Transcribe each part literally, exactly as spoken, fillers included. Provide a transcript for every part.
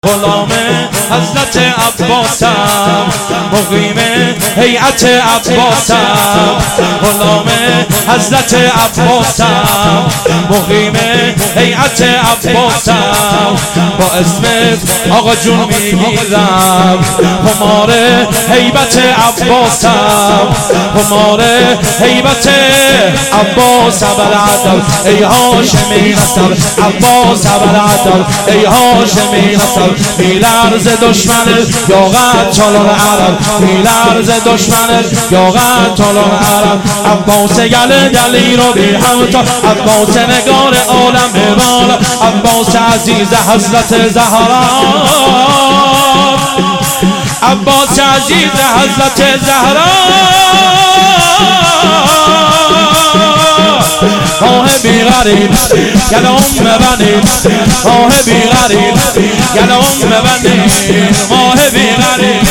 غلام حضرت عباسم، مقیم هیئت عباسم. غلام حضرت عباسم، مقیم هیئت عباسم. با اسمت آقا جون میگیرم، خمار هیبت عباسم، خمار هیبت عباس ابوالعدل. ای هاشمی نسل عباس ابوالعدل، ای هاشمی نسل. میلرز دشمن یا قتال عرب، میلرز دشمن یا قتال عرب. عباس گل دلی رو بی همتا، عباس نگار عالم بالا، عباس عزیز حضرت زهرا، عباس عزیز حضرت زهرا. ماه بیغریب گلام ببندید، ماه بیغریب گلام ببندید، ماه بیغریب.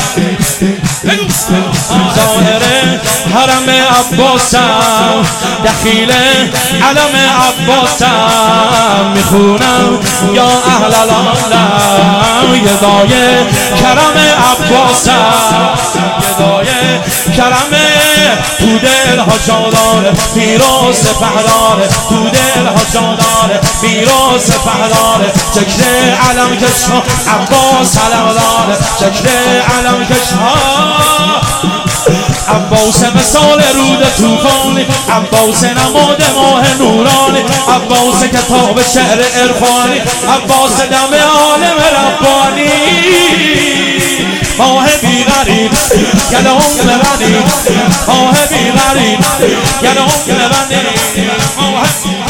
ظاهر حرم عباسم، دخیل علم عباسم. میخونم یا اهل العالم، یدای کرم عباسم، یدای کرم. تو دل ها جادار میراث پهلاره، تو دل ها جادار میراث پهلاره. ذکر علم کشها عباس علم داره، ذکر علم کشها عباس مثال رود توفانی، عباس نماد ماه نورانی، عباس کتاب شعر عرفانی، عباس دم عالم ربانی. ماه بیغریب گلام ببندید، ماه بیغریب گلام ببندید.